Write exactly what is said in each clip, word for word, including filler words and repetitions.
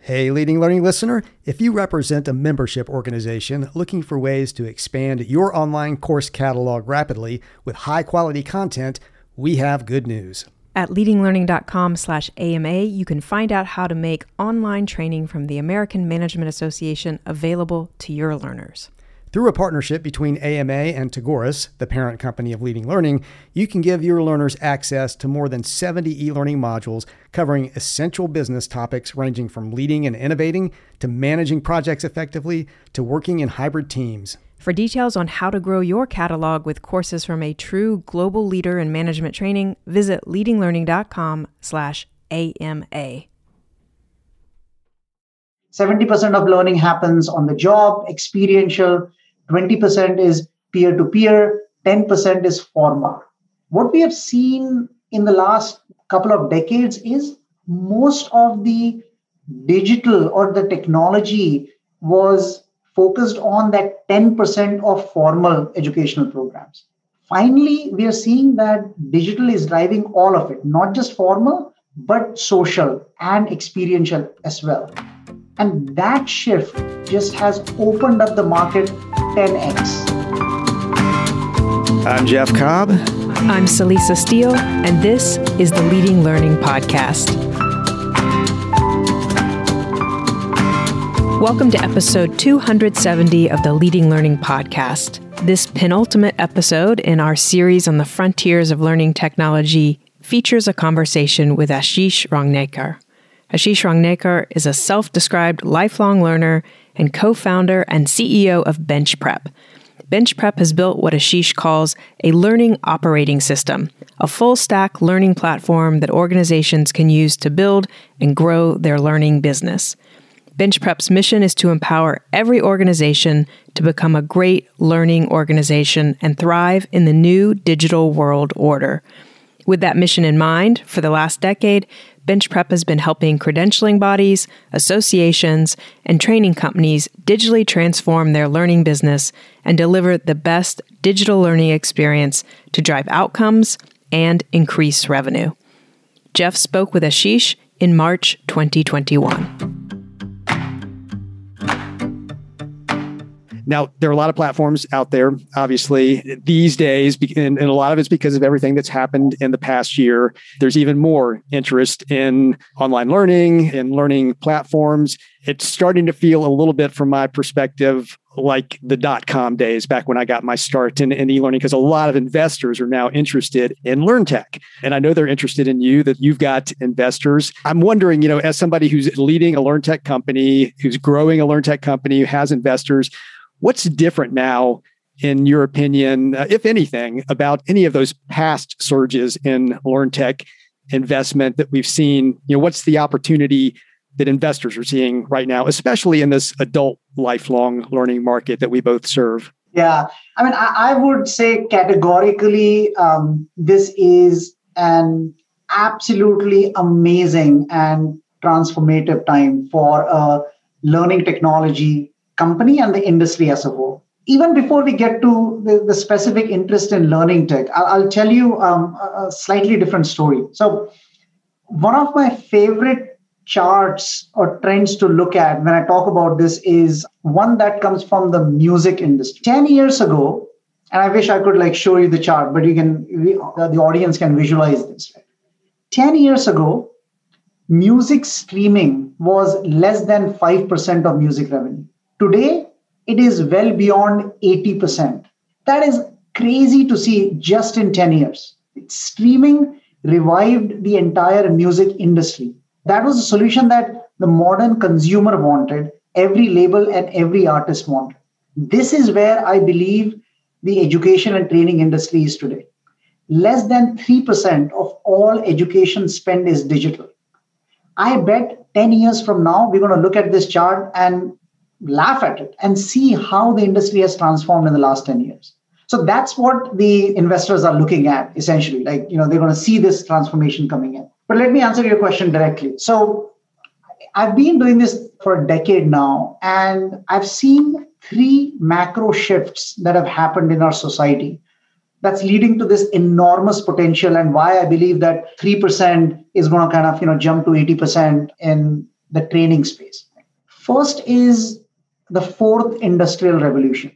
Hey, Leading Learning listener, if you represent a membership organization looking for ways to expand your online course catalog rapidly with high-quality content, we have good news. At leadinglearning.com slash AMA, you can find out how to make online training from the American Management Association available to your learners. Through a partnership between A M A and Tagoras, the parent company of Leading Learning, you can give your learners access to more than seventy e-learning modules covering essential business topics ranging from leading and innovating to managing projects effectively to working in hybrid teams. For details on how to grow your catalog with courses from a true global leader in management training, visit leadinglearning.com slash AMA. seventy percent of learning happens on the job, experiential, twenty percent is peer-to-peer, ten percent is formal. What we have seen in the last couple of decades is most of the digital or the technology was focused on that ten percent of formal educational programs. Finally, we are seeing that digital is driving all of it, not just formal, but social and experiential as well. And that shift just has opened up the market ten x. I'm Jeff Cobb. I'm Salisa Steele, and this is the Leading Learning Podcast. Welcome to episode two hundred seventy of the Leading Learning Podcast. This penultimate episode in our series on the frontiers of learning technology features a conversation with Ashish Rangnekar. Ashish Rangnekar is a self-described lifelong learner and co-founder and C E O of BenchPrep. BenchPrep has built what Ashish calls a learning operating system, a full-stack learning platform that organizations can use to build and grow their learning business. BenchPrep's mission is to empower every organization to become a great learning organization and thrive in the new digital world order. With that mission in mind, for the last decade, BenchPrep has been helping credentialing bodies, associations, and training companies digitally transform their learning business and deliver the best digital learning experience to drive outcomes and increase revenue. Jeff spoke with Ashish in March twenty twenty-one. Now, there are a lot of platforms out there, obviously, these days, and, and a lot of it's because of everything that's happened in the past year. There's even more interest in online learning and learning platforms. It's starting to feel a little bit, from my perspective, like the dot-com days back when I got my start in, in e-learning, because a lot of investors are now interested in LearnTech. And I know they're interested in you, that you've got investors. I'm wondering, you know, as somebody who's leading a LearnTech company, who's growing a LearnTech company, who has investors, what's different now, in your opinion, uh, if anything, about any of those past surges in LearnTech investment that we've seen? You know, what's the opportunity that investors are seeing right now, especially in this adult lifelong learning market that we both serve? Yeah, I mean, I, I would say categorically, um, this is an absolutely amazing and transformative time for a learning technology company and the industry as a whole. Even before we get to the, the specific interest in learning tech, I'll, I'll tell you um, a, a slightly different story. So one of my favorite charts or trends to look at when I talk about this is one that comes from the music industry. ten years ago, and I wish I could like show you the chart, but you can, we, the audience can visualize this. ten years ago, music streaming was less than five percent of music revenue. Today, it is well beyond eighty percent. That is crazy to see just in ten years. Streaming revived the entire music industry. That was a solution that the modern consumer wanted, every label and every artist wanted. This is where I believe the education and training industry is today. Less than three percent of all education spend is digital. I bet ten years from now, we're going to look at this chart and laugh at it and see how the industry has transformed in the last ten years. So that's what the investors are looking at, essentially. Like, you know, they're going to see this transformation coming in. But let me answer your question directly. So I've been doing this for a decade now, and I've seen three macro shifts that have happened in our society that's leading to this enormous potential, and why I believe that three percent is going to kind of, you know, jump to eighty percent in the training space. First is the fourth industrial revolution.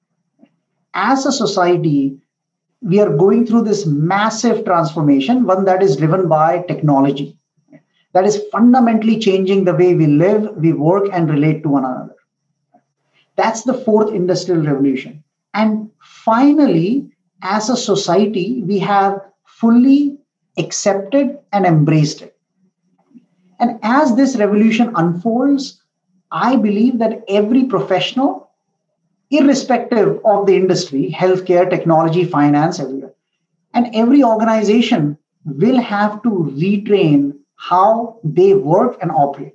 As a society, we are going through this massive transformation, one that is driven by technology, that is fundamentally changing the way we live, we work, and relate to one another. That's the fourth industrial revolution. And finally, as a society, we have fully accepted and embraced it. And as this revolution unfolds, I believe that every professional, irrespective of the industry, healthcare, technology, finance, everywhere, and every organization will have to retrain how they work and operate.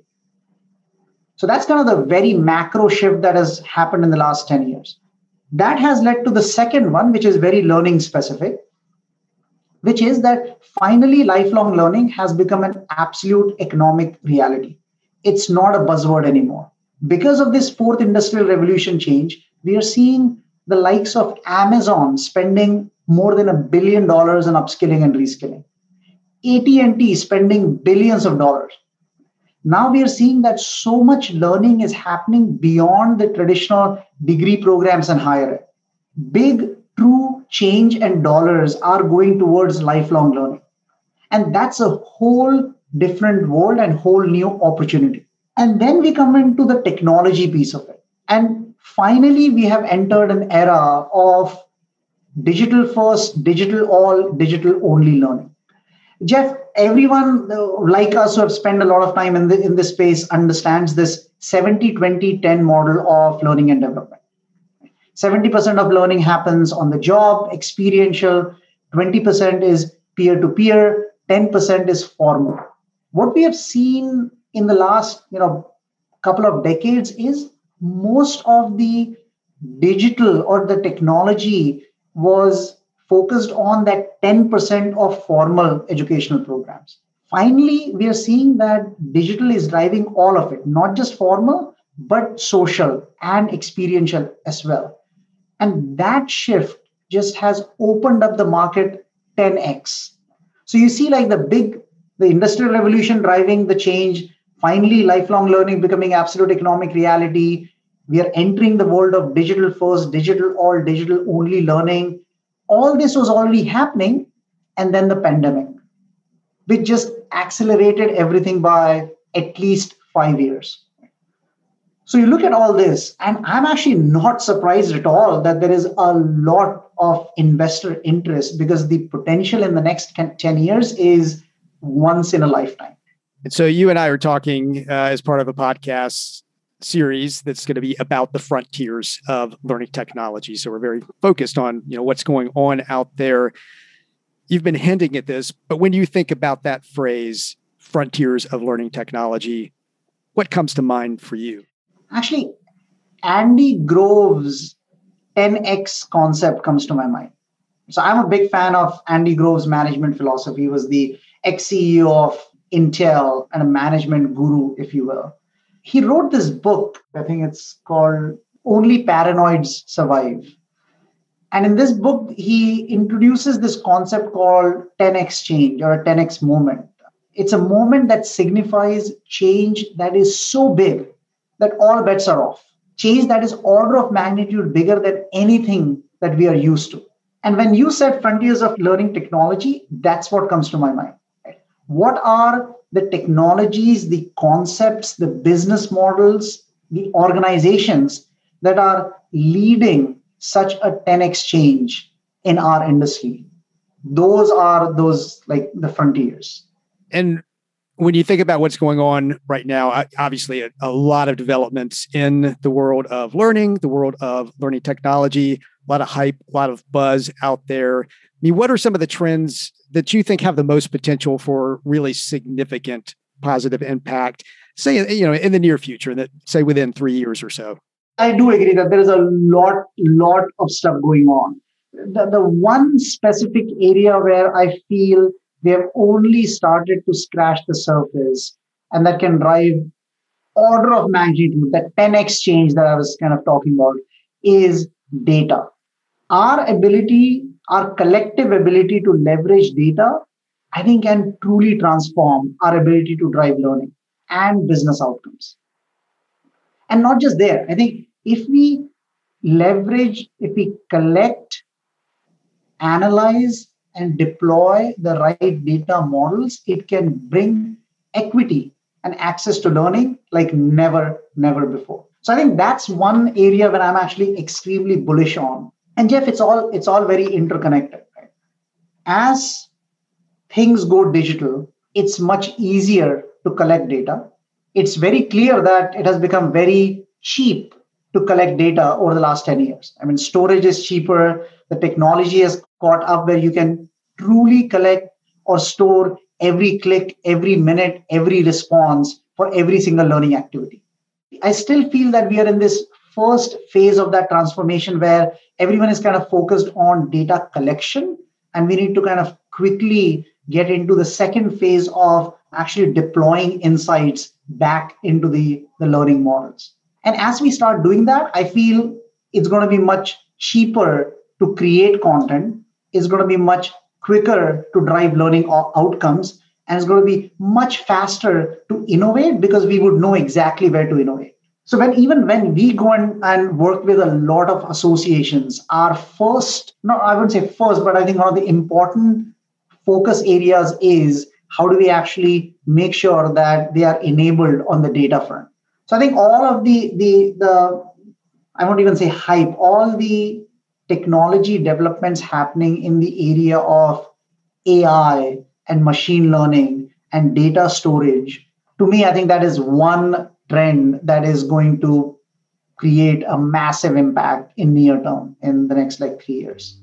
So that's kind of the very macro shift that has happened in the last ten years. That has led to the second one, which is very learning specific, which is that finally lifelong learning has become an absolute economic reality. It's not a buzzword anymore. Because of this fourth industrial revolution change, we are seeing the likes of Amazon spending more than a billion dollars on upskilling and reskilling. A T and T spending billions of dollars. Now we are seeing that so much learning is happening beyond the traditional degree programs and higher ed. Big, true change and dollars are going towards lifelong learning. And that's a whole different world and whole new opportunity. And then we come into the technology piece of it. And finally, we have entered an era of digital first, digital all, digital only learning. Jeff, everyone like us who have spent a lot of time in, the, in this space understands this seventy twenty ten model of learning and development. seventy percent of learning happens on the job, experiential, twenty percent is peer-to-peer, ten percent is formal. What we have seen in the last you know, couple of decades is most of the digital or the technology was focused on that ten percent of formal educational programs. Finally, we are seeing that digital is driving all of it, not just formal, but social and experiential as well. And that shift just has opened up the market ten x. So you see like the big, the industrial revolution driving the change, finally lifelong learning becoming absolute economic reality. We are entering the world of digital first, digital all, digital only learning. All this was already happening, and then the pandemic, which just accelerated everything by at least five years. So you look at all this, and I'm actually not surprised at all that there is a lot of investor interest because the potential in the next ten years is once in a lifetime. And so you and I are talking uh, as part of a podcast series that's going to be about the frontiers of learning technology. So we're very focused on, you know, what's going on out there. You've been hinting at this, but when you think about that phrase, frontiers of learning technology, what comes to mind for you? Actually, Andy Grove's ten x concept comes to my mind. So I'm a big fan of Andy Grove's management philosophy. He was the ex-C E O of Intel and a management guru, if you will. He wrote this book, I think it's called Only Paranoids Survive. And in this book, he introduces this concept called ten x change or a ten x moment. It's a moment that signifies change that is so big that all bets are off. Change that is order of magnitude bigger than anything that we are used to. And when you said frontiers of learning technology, that's what comes to my mind. What are the technologies, the concepts, the business models, the organizations that are leading such a ten x change in our industry? Those are those like the frontiers. And when you think about what's going on right now, obviously a, a lot of developments in the world of learning, the world of learning technology, a lot of hype, a lot of buzz out there. I mean, what are some of the trends that you think have the most potential for really significant positive impact, say, you know, in the near future, that say within three years or so? I do agree that there is a lot, lot of stuff going on. The, the one specific area where I feel we have only started to scratch the surface and that can drive order of magnitude, that ten x change that I was kind of talking about, is data. Our ability, our collective ability to leverage data, I think can truly transform our ability to drive learning. and business outcomes. And not just there. I think if we leverage, if we collect, analyze, and deploy the right data models, it can bring equity and access to learning like never, never before. So I think that's one area where I'm actually extremely bullish on. And Jeff, it's all it's all very interconnected. Right? As things go digital, it's much easier to collect data. It's very clear that it has become very cheap to collect data over the last ten years. I mean, storage is cheaper. The technology has caught up where you can truly collect or store every click, every minute, every response for every single learning activity. I still feel that we are in this first phase of that transformation where everyone is kind of focused on data collection, and we need to kind of quickly get into the second phase of actually deploying insights back into the, the learning models. And as we start doing that, I feel it's going to be much cheaper to create content. It's going to be much quicker to drive learning outcomes, and it's going to be much faster to innovate because we would know exactly where to innovate. So when even when we go and, and work with a lot of associations, our first, no, I wouldn't say first, but I think one of the important focus areas is how do we actually make sure that they are enabled on the data front. So I think all of the, the, the I won't even say hype, all the technology developments happening in the area of A I and machine learning and data storage, to me, I think that is one trend that is going to create a massive impact in near term in the next like three years.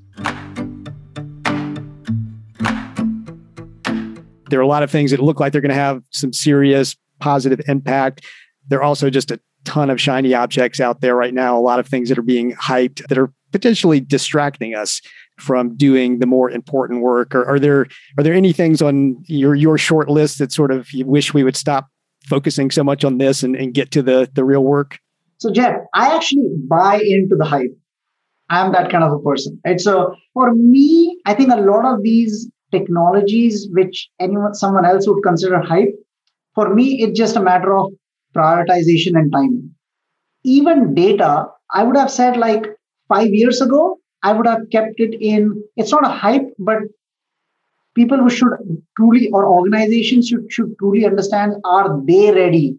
There are a lot of things that look like they're going to have some serious positive impact. There are also just a ton of shiny objects out there right now, a lot of things that are being hyped that are potentially distracting us from doing the more important work. Or are there are there any things on your your short list that sort of you wish we would stop focusing so much on this and, and get to the, the real work? So Jeff, I actually buy into the hype. I'm that kind of a person. Right? So for me, I think a lot of these technologies, which anyone, someone else would consider hype, for me, it's just a matter of prioritization and timing. Even data, I would have said like five years ago, I would have kept it in, it's not a hype, but people who should truly, or organizations should, should truly understand, are they ready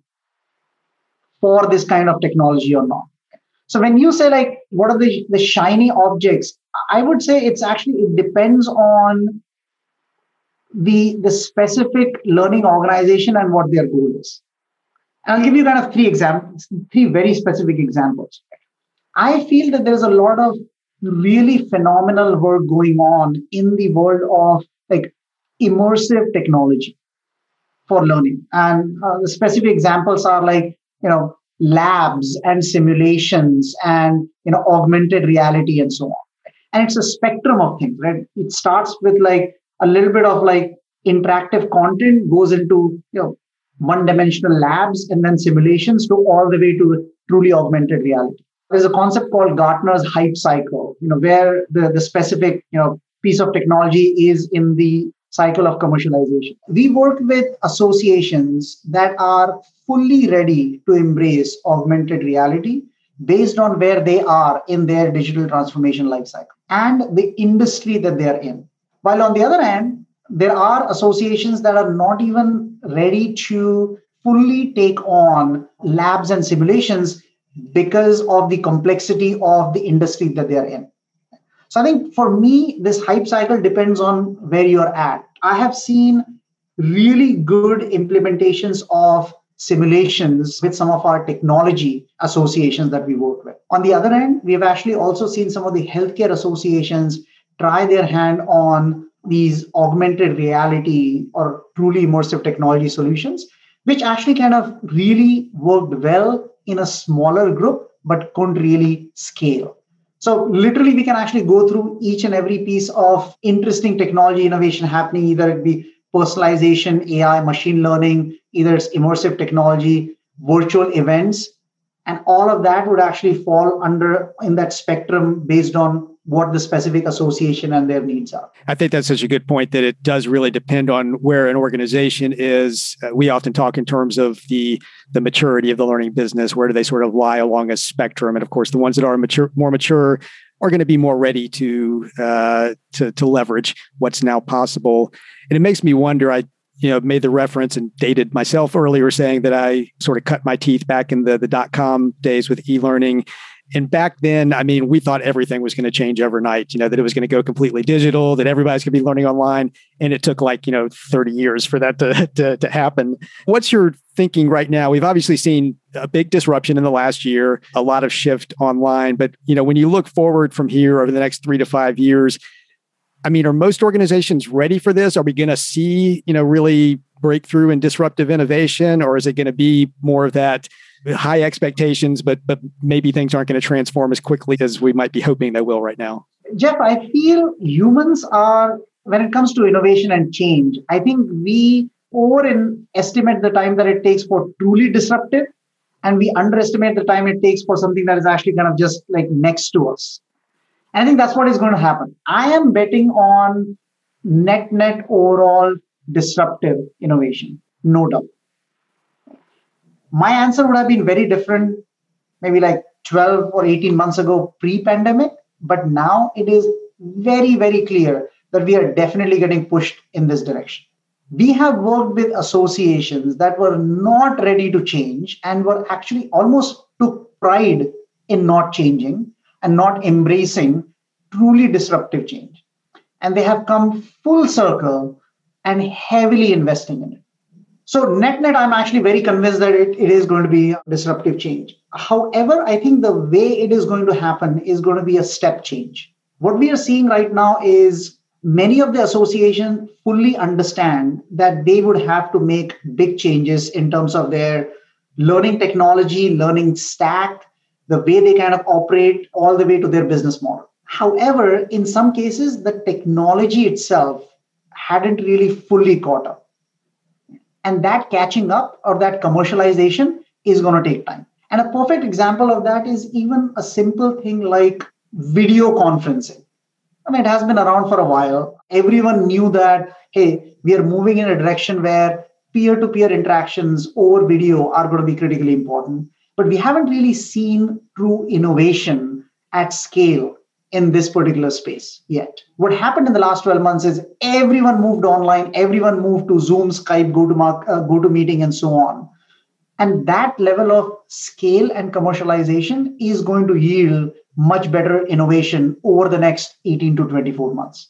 for this kind of technology or not? So when you say like, what are the, the shiny objects? I would say it's actually, it depends on the, the specific learning organization and what their goal is. And I'll give you kind of three examples, three very specific examples. I feel that there's a lot of really phenomenal work going on in the world of like immersive technology for learning. And uh, the specific examples are like, you know, labs and simulations and, you know, augmented reality and so on. And it's a spectrum of things, right? It starts with like a little bit of like interactive content, goes into, you know, one-dimensional labs and then simulations, to all the way to truly augmented reality. There's a concept called Gartner's hype cycle, you know, where the, the specific, you know, piece of technology is in the cycle of commercialization. We work with associations that are fully ready to embrace augmented reality based on where they are in their digital transformation lifecycle and the industry that they are in. While on the other hand, there are associations that are not even ready to fully take on labs and simulations because of the complexity of the industry that they are in. So I think for me, this hype cycle depends on where you're at. I have seen really good implementations of simulations with some of our technology associations that we work with. On the other hand, we have actually also seen some of the healthcare associations try their hand on these augmented reality or truly immersive technology solutions, which actually kind of really worked well in a smaller group, but couldn't really scale. So literally, we can actually go through each and every piece of interesting technology innovation happening, either it be personalization, A I, machine learning, either it's immersive technology, virtual events, and all of that would actually fall under in that spectrum based on what the specific association and their needs are. I think that's such a good point that it does really depend on where an organization is. Uh, we often talk in terms of the, the maturity of the learning business. Where do they sort of lie along a spectrum? And of course, the ones that are mature, more mature are going to be more ready to, uh, to, to leverage what's now possible. And it makes me wonder, I you know, made the reference and dated myself earlier saying that I sort of cut my teeth back in the, the dot-com days with e-learning. And back then, I mean, we thought everything was going to change overnight, you know, that it was going to go completely digital, that everybody's going to be learning online. And it took like, you know, thirty years for that to, to, to happen. What's your thinking right now? We've obviously seen a big disruption in the last year, a lot of shift online. But, you know, when you look forward from here over the next three to five years, I mean, are most organizations ready for this? Are we going to see, you know, really breakthrough and disruptive innovation? Or is it going to be more of that high expectations, but but maybe things aren't going to transform as quickly as we might be hoping they will right now? Jeff, I feel humans are, when it comes to innovation and change, I think we overestimate the time that it takes for truly disruptive, and we underestimate the time it takes for something that is actually kind of just like next to us. And I think that's what is going to happen. I am betting on net net overall disruptive innovation, no doubt. My answer would have been very different, maybe like twelve or eighteen months ago, pre-pandemic. But now it is very, very clear that we are definitely getting pushed in this direction. We have worked with associations that were not ready to change and were actually almost took pride in not changing and not embracing truly disruptive change. And they have come full circle and heavily investing in it. So net net, I'm actually very convinced that it, it is going to be disruptive change. However, I think the way it is going to happen is going to be a step change. What we are seeing right now is many of the associations fully understand that they would have to make big changes in terms of their learning technology, learning stack, the way they kind of operate, all the way to their business model. However, in some cases, the technology itself hadn't really fully caught up. And that catching up or that commercialization is going to take time. And a perfect example of that is even a simple thing like video conferencing. I mean, it has been around for a while. Everyone knew that, hey, we are moving in a direction where peer-to-peer interactions over video are going to be critically important. But we haven't really seen true innovation at scale in this particular space yet. What happened in the last twelve months is everyone moved online, everyone moved to Zoom, Skype, GoToMark, uh, GoToMeeting, and so on. And that level of scale and commercialization is going to yield much better innovation over the next eighteen to twenty-four months.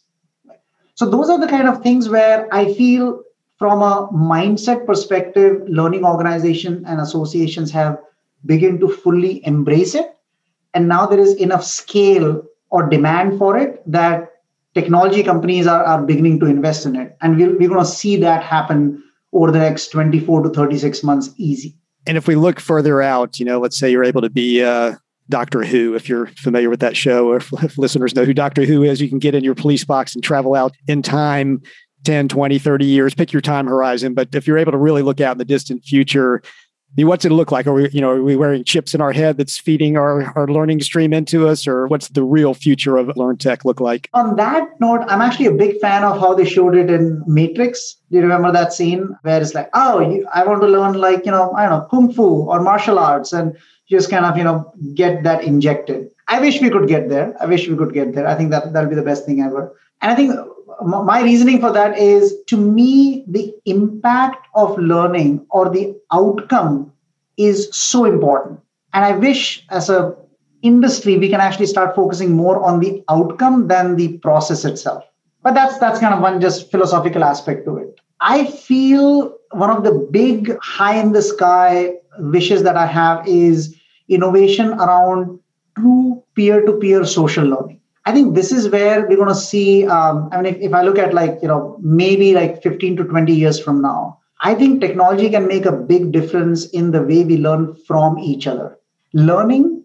So those are the kind of things where I feel from a mindset perspective, learning organizations and associations have begun to fully embrace it. And now there is enough scale or demand for it that technology companies are, are beginning to invest in it. And we're, we're going to see that happen over the next twenty-four to thirty-six months easy. And if we look further out, you know, let's say you're able to be uh, Doctor Who, if you're familiar with that show, or if, if listeners know who Doctor Who is, you can get in your police box and travel out in time, ten, twenty, thirty years, pick your time horizon. But if you're able to really look out in the distant future, I mean, what's it look like? Are we, you know, are we wearing chips in our head that's feeding our, our learning stream into us? Or what's the real future of Learn Tech look like? On that note, I'm actually a big fan of how they showed it in Matrix. Do you remember that scene where it's like, oh, you, I want to learn like, you know, I don't know, Kung Fu or martial arts, and just kind of, you know, get that injected. I wish we could get there. I wish we could get there. I think that that'll be the best thing ever. And I think my reasoning for that is, to me, the impact of learning or the outcome is so important. And I wish as a industry, we can actually start focusing more on the outcome than the process itself. But that's that's kind of one just philosophical aspect to it. I feel one of the big high in the sky wishes that I have is innovation around true peer-to-peer social learning. I think this is where we're going to see, um, I mean, if, if I look at like, you know, maybe like fifteen to twenty years from now, I think technology can make a big difference in the way we learn from each other. Learning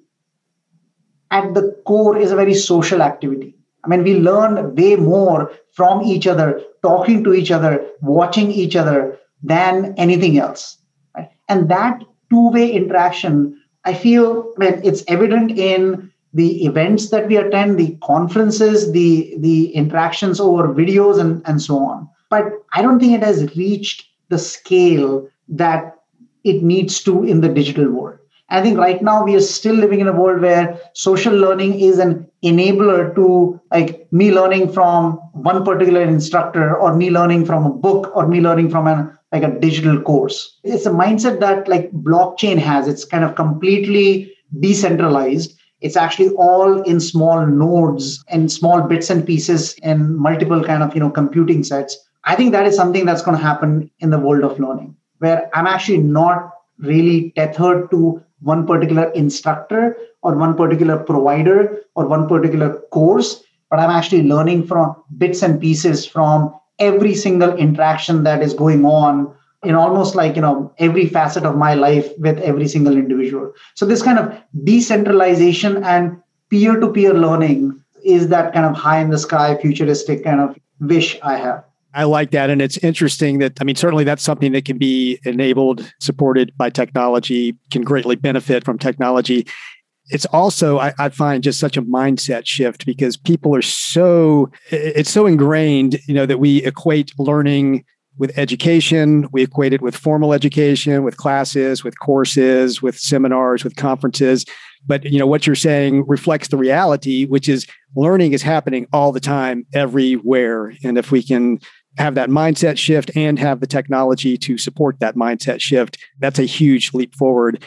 at the core is a very social activity. I mean, we learn way more from each other, talking to each other, watching each other than anything else. Right? And that two-way interaction, I feel, I mean, it's evident in the events that we attend, the conferences, the, the interactions over videos, and, and so on. But I don't think it has reached the scale that it needs to in the digital world. I think right now we are still living in a world where social learning is an enabler to like me learning from one particular instructor, or me learning from a book, or me learning from an like a digital course. It's a mindset that like blockchain has. It's kind of completely decentralized. It's actually all in small nodes and small bits and pieces and multiple kind of, you know, computing sets. I think that is something that's going to happen in the world of learning, where I'm actually not really tethered to one particular instructor or one particular provider or one particular course, but I'm actually learning from bits and pieces from every single interaction that is going on in almost like, you know, every facet of my life with every single individual. So this kind of decentralization and peer-to-peer learning is that kind of high in the sky, futuristic kind of wish I have. I like that. And it's interesting that, I mean, certainly that's something that can be enabled, supported by technology, can greatly benefit from technology. It's also, I, I find, just such a mindset shift, because people are so, it's so ingrained, you know, that we equate learning with education. We equate it with formal education, with classes, with courses, with seminars, with conferences. But, you know, what you're saying reflects the reality, which is learning is happening all the time, everywhere. And if we can have that mindset shift and have the technology to support that mindset shift, that's a huge leap forward.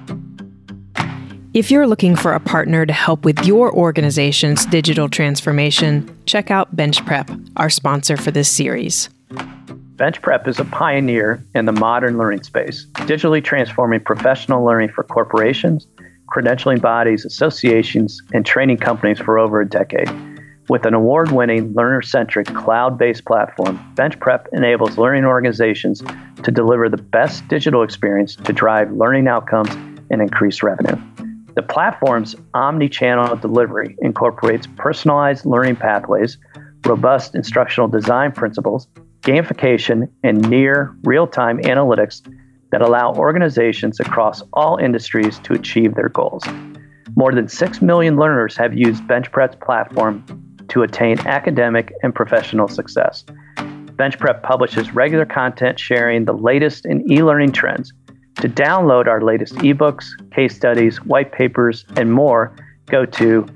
If you're looking for a partner to help with your organization's digital transformation, check out BenchPrep, our sponsor for this series. BenchPrep is a pioneer in the modern learning space, digitally transforming professional learning for corporations, credentialing bodies, associations, and training companies for over a decade. With an award-winning, learner-centric, cloud-based platform, BenchPrep enables learning organizations to deliver the best digital experience to drive learning outcomes and increase revenue. The platform's omni-channel delivery incorporates personalized learning pathways, robust instructional design principles, gamification, and near real-time analytics that allow organizations across all industries to achieve their goals. More than six million learners have used BenchPrep's platform to attain academic and professional success. BenchPrep publishes regular content sharing the latest in e-learning trends. To download our latest ebooks, case studies, white papers, and more, go to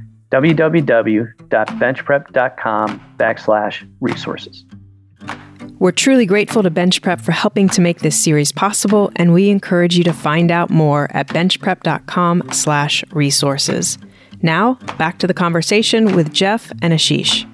www.benchprep.com backslash resources. We're truly grateful to BenchPrep for helping to make this series possible, and we encourage you to find out more at benchprep.com slash resources. Now, back to the conversation with Jeff and Ashish.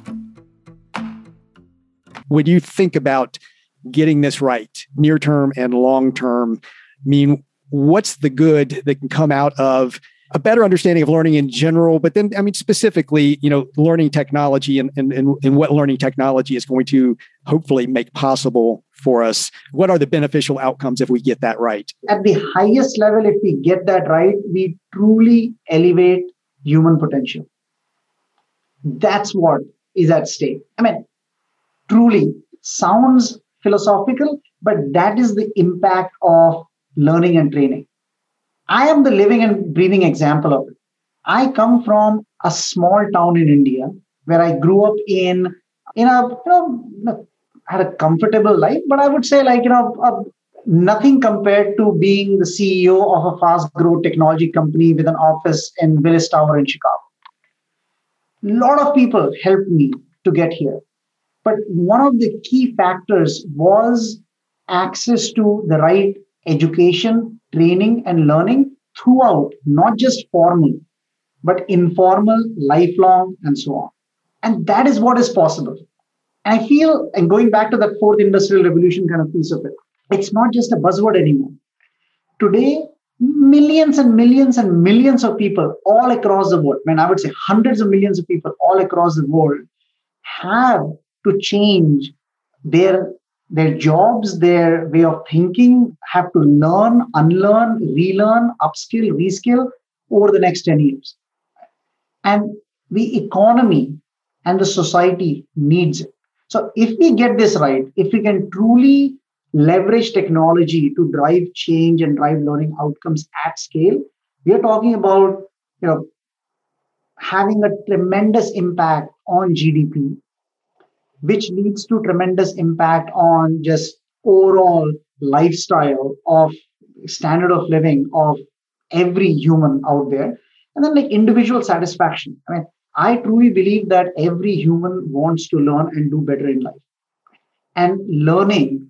When you think about getting this right, near term and long term, I mean, what's the good that can come out of a better understanding of learning in general, but then, I mean, specifically, you know, learning technology and, and, and, and what learning technology is going to hopefully make possible for us? What are the beneficial outcomes if we get that right? At the highest level, if we get that right, we truly elevate human potential. That's what is at stake. I mean, truly sounds philosophical, but that is the impact of learning and training. I am the living and breathing example of it. I come from a small town in India where I grew up in, in a, you know, had a comfortable life, but I would say like, you know, a, nothing compared to being the C E O of a fast growth technology company with an office in Willis Tower in Chicago. A lot of people helped me to get here. But one of the key factors was access to the right education, training, and learning throughout, not just formal, but informal, lifelong, and so on. And that is what is possible. And I feel, and going back to that fourth industrial revolution kind of piece of it, it's not just a buzzword anymore. Today, millions and millions and millions of people all across the world, and I would say hundreds of millions of people all across the world have to change their, their jobs, their way of thinking, have to learn, unlearn, relearn, upskill, reskill over the next ten years. And the economy and the society needs it. So if we get this right, if we can truly leverage technology to drive change and drive learning outcomes at scale, we are talking about, you know, having a tremendous impact on G D P, which leads to tremendous impact on just overall lifestyle of standard of living of every human out there. And then like individual satisfaction. I mean, I truly believe that every human wants to learn and do better in life. And learning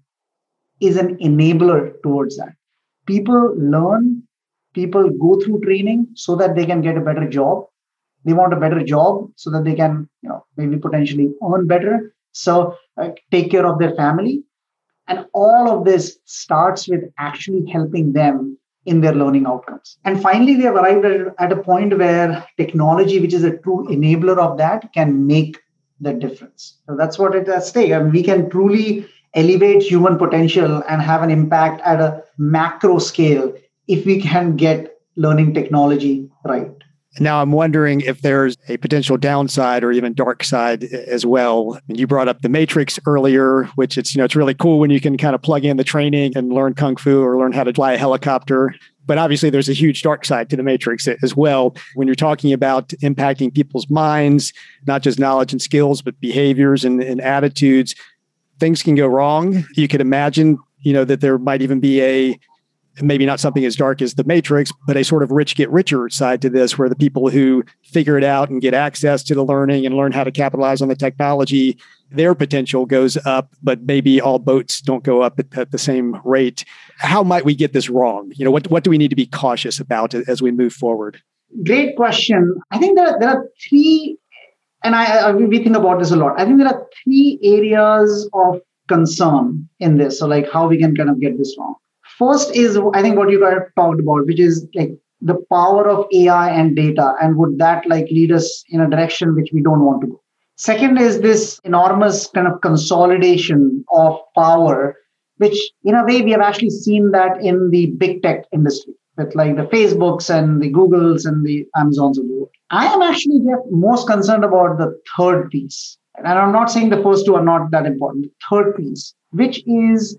is an enabler towards that. People learn, people go through training so that they can get a better job. They want a better job so that they can, you know, maybe potentially earn better. So uh, take care of their family. And all of this starts with actually helping them in their learning outcomes. And finally, we have arrived at, at a point where technology, which is a true enabler of that, can make the difference. So that's what it is at stake. I mean, we can truly elevate human potential and have an impact at a macro scale if we can get learning technology right. Now, I'm wondering if there's a potential downside or even dark side as well. And you brought up the Matrix earlier, which it's, you know, it's really cool when you can kind of plug in the training and learn Kung Fu or learn how to fly a helicopter. But obviously, there's a huge dark side to the Matrix as well. When you're talking about impacting people's minds, not just knowledge and skills, but behaviors and, and attitudes, things can go wrong. You could imagine, you know, that there might even be a maybe not something as dark as the Matrix, but a sort of rich get richer side to this, where the people who figure it out and get access to the learning and learn how to capitalize on the technology, their potential goes up, but maybe all boats don't go up at, at the same rate. How might we get this wrong? You know, what, what do we need to be cautious about as we move forward? Great question. I think there are, there are three, and I, I we think about this a lot. I think there are three areas of concern in this. So like how we can kind of get this wrong. First is, I think, what you guys talked about, which is like the power of A I and data, and would that like lead us in a direction which we don't want to go? Second is this enormous kind of consolidation of power, which in a way we have actually seen that in the big tech industry with like the Facebooks and the Googles and the Amazons of the world. I am actually most concerned about the third piece. And I'm not saying the first two are not that important. The third piece, which is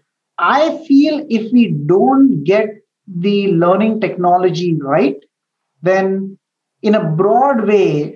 I feel if we don't get the learning technology right, then in a broad way,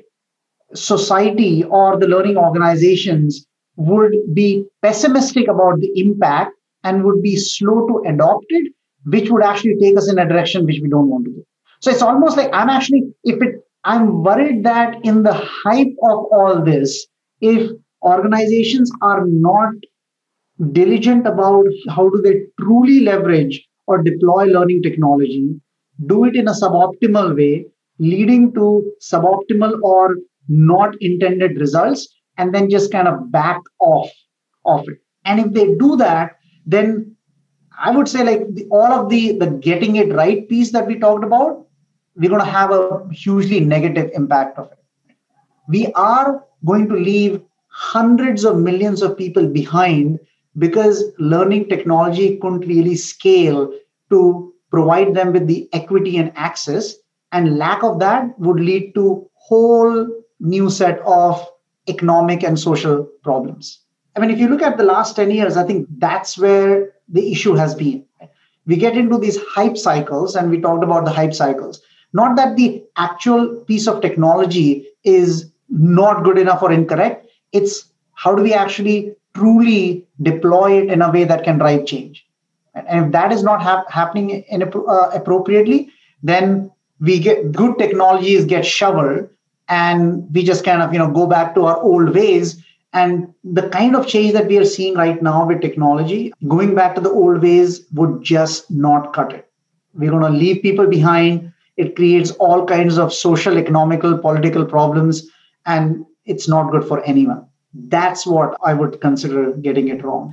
society or the learning organizations would be pessimistic about the impact and would be slow to adopt it, which would actually take us in a direction which we don't want to go. So it's almost like I'm actually, if it, I'm worried that in the hype of all this, if organizations are not diligent about how do they truly leverage or deploy learning technology, do it in a suboptimal way, leading to suboptimal or not intended results, and then just kind of back off of it. And if they do that, then I would say like the, all of the, the getting it right piece that we talked about, we're going to have a hugely negative impact of it. We are going to leave hundreds of millions of people behind because learning technology couldn't really scale to provide them with the equity and access. And lack of that would lead to whole new set of economic and social problems. I mean, if you look at the last ten years, I think that's where the issue has been. We get into these hype cycles, and we talked about the hype cycles. Not that the actual piece of technology is not good enough or incorrect. It's how do we actually truly deploy it in a way that can drive change. And if that is not hap- happening in, uh, appropriately, then we get good technologies get shoveled, and we just kind of, you know, go back to our old ways. And the kind of change that we are seeing right now with technology, going back to the old ways would just not cut it. We're going to leave people behind. It creates all kinds of social, economical, political problems, and it's not good for anyone. That's what I would consider getting it wrong.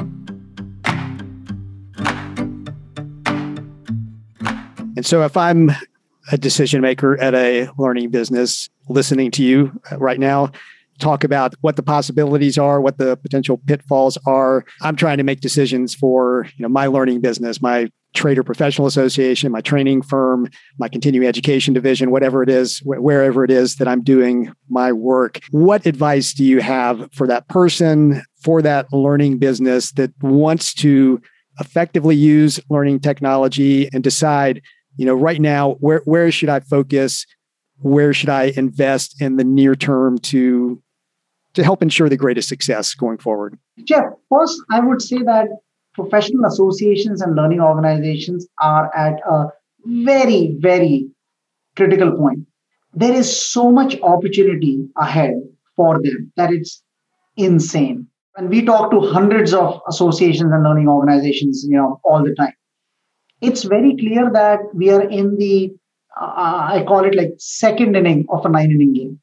And so if I'm a decision maker at a learning business, listening to you right now, talk about what the possibilities are, what the potential pitfalls are. I'm trying to make decisions for, you know, my learning business, my Trader Professional Association, my training firm, my continuing education division, whatever it is, wh- wherever it is that I'm doing my work. What advice do you have for that person, for that learning business that wants to effectively use learning technology and decide, you know, right now, where, where should I focus? where should I invest in the near term to, to help ensure the greatest success going forward? Jeff, first, I would say that professional associations and learning organizations are at a very, very critical point. There is so much opportunity ahead for them that it's insane. And we talk to hundreds of associations and learning organizations, you know, all the time. It's very clear that we are in the, uh, I call it like second inning of a nine inning game.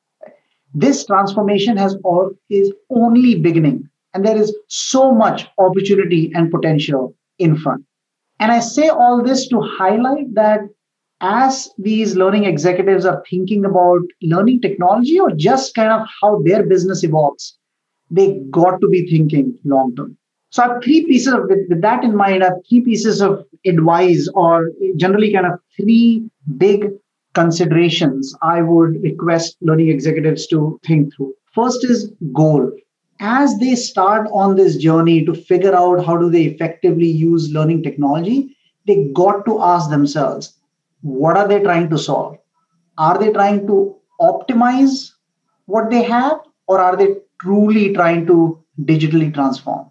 This transformation has all, is only beginning, and there is so much opportunity and potential in front. And I say all this to highlight that as these learning executives are thinking about learning technology or just kind of how their business evolves, they got to be thinking long term. So I have three pieces of, with, with that in mind, I have three pieces of advice, or generally kind of three big considerations I would request learning executives to think through. First is goal. As they start on this journey to figure out how do they effectively use learning technology, they got to ask themselves, what are they trying to solve? Are they trying to optimize what they have, or are they truly trying to digitally transform?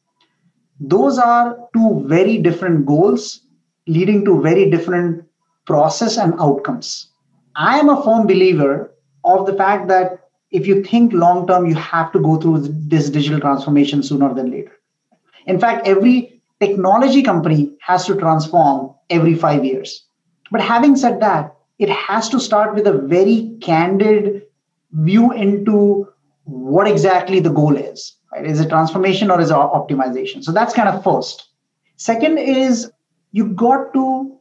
Those are two very different goals leading to very different process and outcomes. I am a firm believer of the fact that if you think long term, you have to go through this digital transformation sooner than later. In fact, every technology company has to transform every five years. But having said that, it has to start with a very candid view into what exactly the goal is. Right? Is it transformation or is it optimization? So that's kind of first. Second is you got to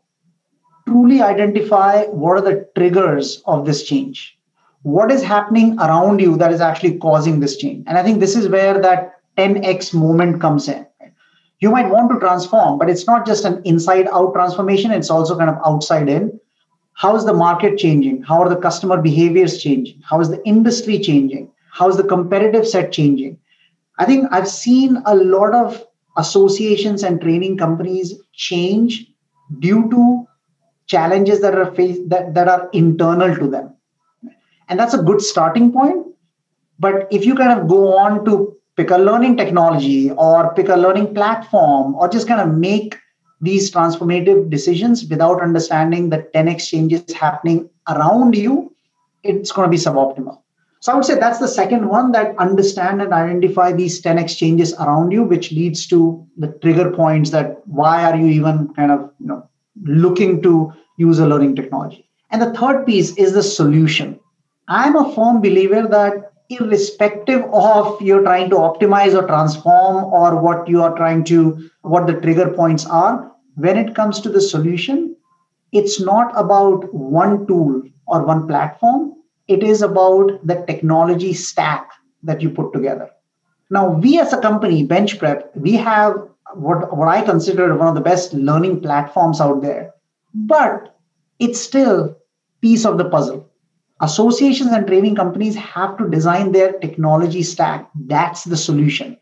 truly identify what are the triggers of this change. What is happening around you that is actually causing this change? And I think this is where that ten X moment comes in. You might want to transform, but it's not just an inside-out transformation. It's also kind of outside-in. How is the market changing? How are the customer behaviors changing? How is the industry changing? How is the competitive set changing? I think I've seen a lot of associations and training companies change due to challenges that are faced, that, that are internal to them. And that's a good starting point. But if you kind of go on to pick a learning technology or pick a learning platform or just kind of make these transformative decisions without understanding the ten X changes happening around you, it's going to be suboptimal. So I would say that's the second one, that understand and identify these ten X changes around you, which leads to the trigger points that why are you even kind of, you know, looking to use a learning technology. And the third piece is the solution. I'm a firm believer that irrespective of you're trying to optimize or transform or what you are trying to, what the trigger points are, when it comes to the solution, it's not about one tool or one platform. It is about the technology stack that you put together. Now, we as a company, BenchPrep, we have what, what I consider one of the best learning platforms out there, but it's still a piece of the puzzle. Associations and training companies have to design their technology stack. That's the solution.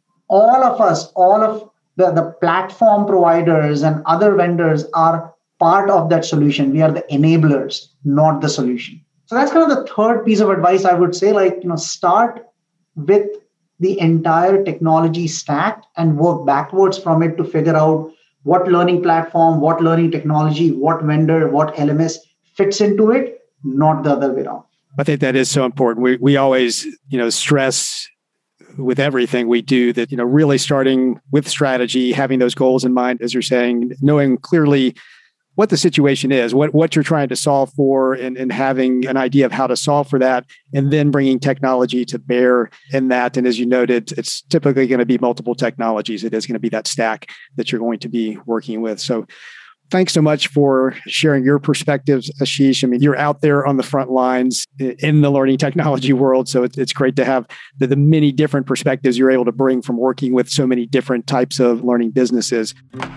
All of us, all of the, the platform providers and other vendors are part of that solution. We are the enablers, not the solution. So that's kind of the third piece of advice I would say, like, you know, start with the entire technology stack and work backwards from it to figure out what learning platform, what learning technology, what vendor, what L M S fits into it, not the other way around. I think that is so important. We we always, you know, stress with everything we do that, you know, really starting with strategy, having those goals in mind, as you're saying, knowing clearly what the situation is, what, what you're trying to solve for, and, and having an idea of how to solve for that, and then bringing technology to bear in that. And as you noted, it's typically going to be multiple technologies. It is going to be that stack that you're going to be working with. So thanks so much for sharing your perspectives, Ashish. I mean, you're out there on the front lines in the learning technology world. So it's great to have the, the many different perspectives you're able to bring from working with so many different types of learning businesses.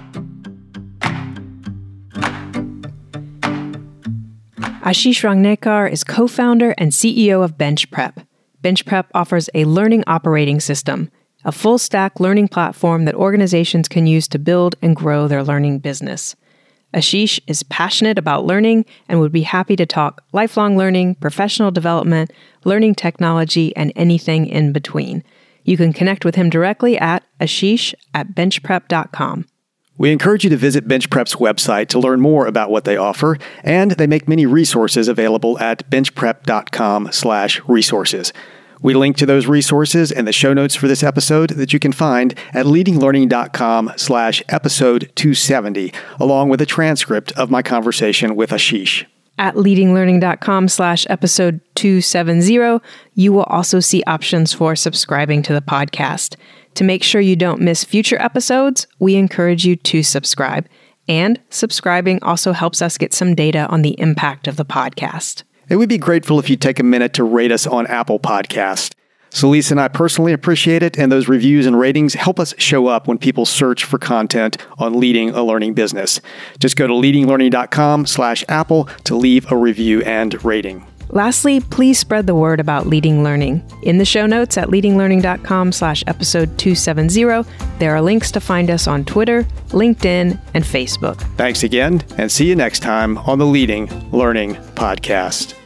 Ashish Rangnekar is co-founder and C E O of BenchPrep. BenchPrep offers a learning operating system, a full-stack learning platform that organizations can use to build and grow their learning business. Ashish is passionate about learning and would be happy to talk lifelong learning, professional development, learning technology, and anything in between. You can connect with him directly at ashish at benchprep dot com. We encourage you to visit BenchPrep's website to learn more about what they offer, and they make many resources available at benchprep dot com slash resources. We link to those resources in the show notes for this episode that you can find at leadinglearning dot com slash episode two seventy, along with a transcript of my conversation with Ashish. At leadinglearning dot com slash episode two seventy, you will also see options for subscribing to the podcast. To make sure you don't miss future episodes, we encourage you to subscribe. And subscribing also helps us get some data on the impact of the podcast. And we'd be grateful if you'd take a minute to rate us on Apple Podcast. Celeste and I personally appreciate it, and those reviews and ratings help us show up when people search for content on leading a learning business. Just go to leadinglearning dot com slash Apple to leave a review and rating. Lastly, please spread the word about Leading Learning. In the show notes at leadinglearning dot com slash episode two seventy, there are links to find us on Twitter, LinkedIn, and Facebook. Thanks again, and see you next time on the Leading Learning Podcast.